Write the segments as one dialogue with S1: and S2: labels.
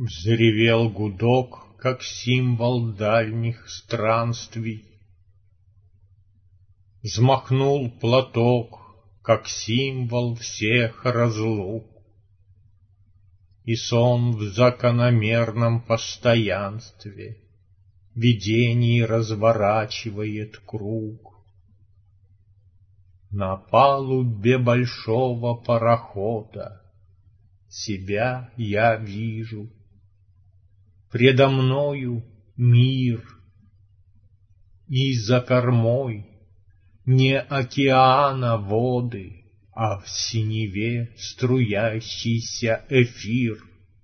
S1: Взревел гудок, как символ дальних странствий. Взмахнул платок, как символ всех разлук. И сон в закономерном постоянстве видений разворачивает круг. На палубе большого парохода себя я вижу. Предо мною мир, и за кормой не океана воды, а в синеве струящийся эфир.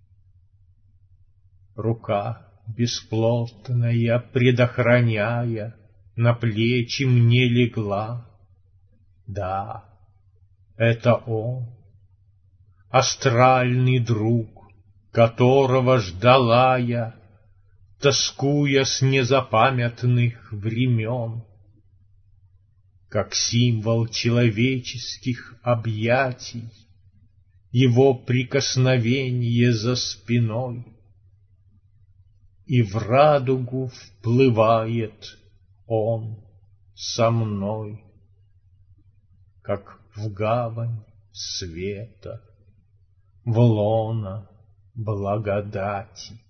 S1: Рука бесплотная, предохраняя, на плечи мне легла. Да, это он, астральный друг, которого ждала я, тоскуя с незапамятных времен. Как символ человеческих объятий, его прикосновение за спиной, и в радугу вплывает он со мной, как в гавань света, в лоно благодати.